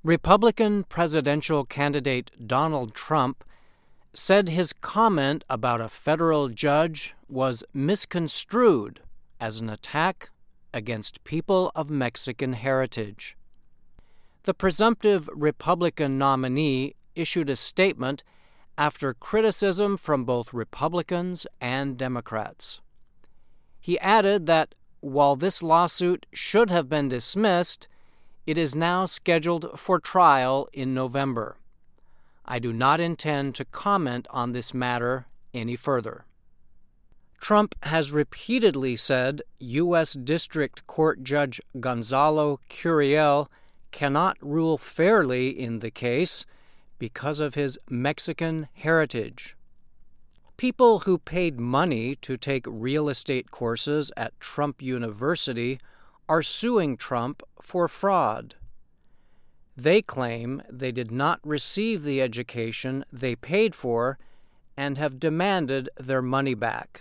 Republican presidential candidate Donald Trump said his comment about a federal judge was misconstrued as an attack against people of Mexican heritage. The presumptive Republican nominee issued a statement after criticism from both Republicans and Democrats. He added that while this lawsuit should have been dismissed, it is now scheduled for trial in November. I do not intend to comment on this matter any further. Trump has repeatedly said U.S. District Court Judge Gonzalo Curiel cannot rule fairly in the case because of his Mexican heritage. People who paid money to take real estate courses at Trump University are suing Trump for fraud. They claim they did not receive the education they paid for and have demanded their money back.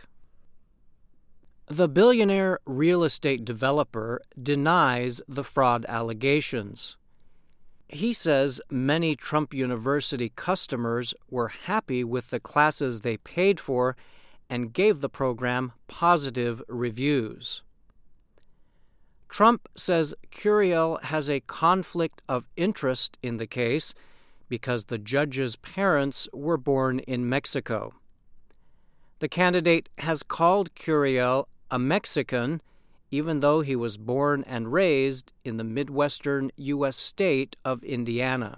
The billionaire real estate developer denies the fraud allegations. He says many Trump University customers were happy with the classes they paid for and gave the program positive reviews. Trump says Curiel has a conflict of interest in the case because the judge's parents were born in Mexico. The candidate has called Curiel a Mexican, even though he was born and raised in the Midwestern U.S. state of Indiana.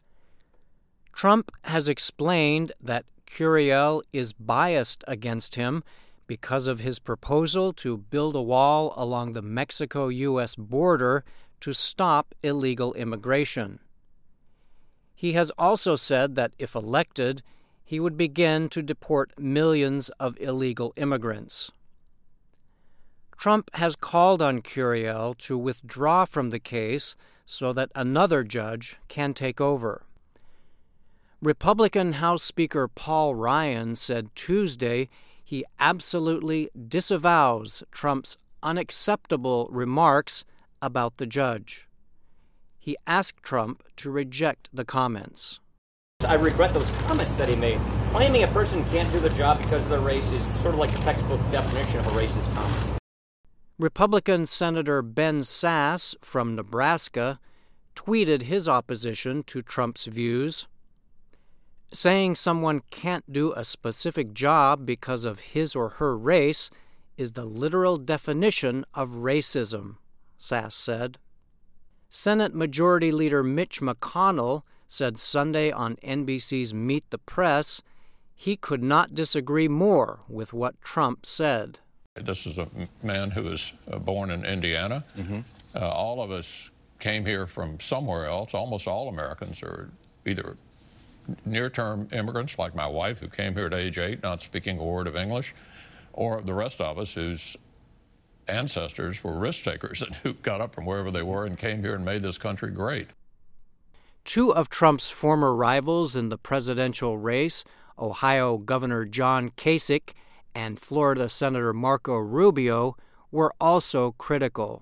Trump has explained that Curiel is biased against him because of his proposal to build a wall along the Mexico-U.S. border to stop illegal immigration. He has also said that if elected, he would begin to deport millions of illegal immigrants. Trump has called on Curiel to withdraw from the case so that another judge can take over. Republican House Speaker Paul Ryan said Tuesday he absolutely disavows Trump's unacceptable remarks about the judge. He asked Trump to reject the comments. I regret those comments that he made. Claiming a person can't do the job because of their race is sort of like the textbook definition of a racist comment. Republican Senator Ben Sasse from Nebraska tweeted his opposition to Trump's views. Saying someone can't do a specific job because of his or her race is the literal definition of racism, Sasse said. Senate Majority Leader Mitch McConnell said Sunday on NBC's Meet the Press he could not disagree more with what Trump said. This is a man who was born in Indiana. All of us came here from somewhere else. Almost all Americans are either near-term immigrants, like my wife, who came here at age 8, not speaking a word of English, or the rest of us whose ancestors were risk takers and who got up from wherever they were and came here and made this country great. Two of Trump's former rivals in the presidential race, Ohio Governor John Kasich and Florida Senator Marco Rubio, were also critical.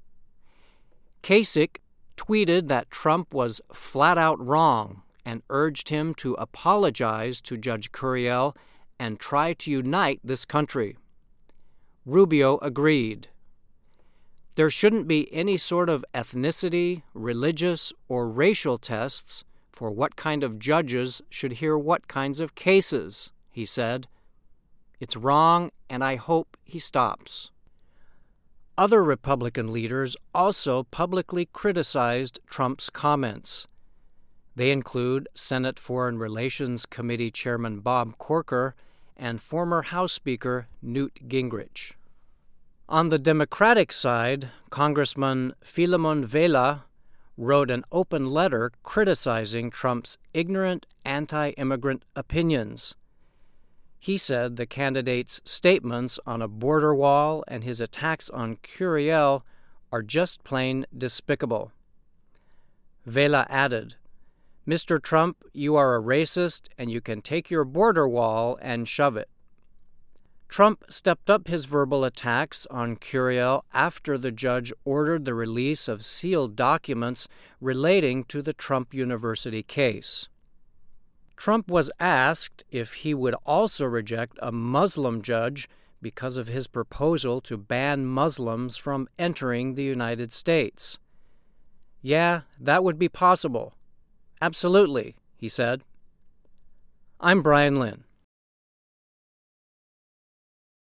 Kasich tweeted that Trump was flat out wrong and urged him to apologize to Judge Curiel and try to unite this country. Rubio agreed. There shouldn't be any sort of ethnicity, religious, or racial tests for what kind of judges should hear what kinds of cases, he said. It's wrong, and I hope he stops. Other Republican leaders also publicly criticized Trump's comments. They include Senate Foreign Relations Committee Chairman Bob Corker and former House Speaker Newt Gingrich. On the Democratic side, Congressman Filemon Vela wrote an open letter criticizing Trump's ignorant anti-immigrant opinions. He said the candidate's statements on a border wall and his attacks on Curiel are just plain despicable. Vela added, "Mr. Trump, you are a racist and you can take your border wall and shove it." Trump stepped up his verbal attacks on Curiel after the judge ordered the release of sealed documents relating to the Trump University case. Trump was asked if he would also reject a Muslim judge because of his proposal to ban Muslims from entering the United States. "Yeah, that would be possible. Absolutely," he said. I'm Brian Lynn.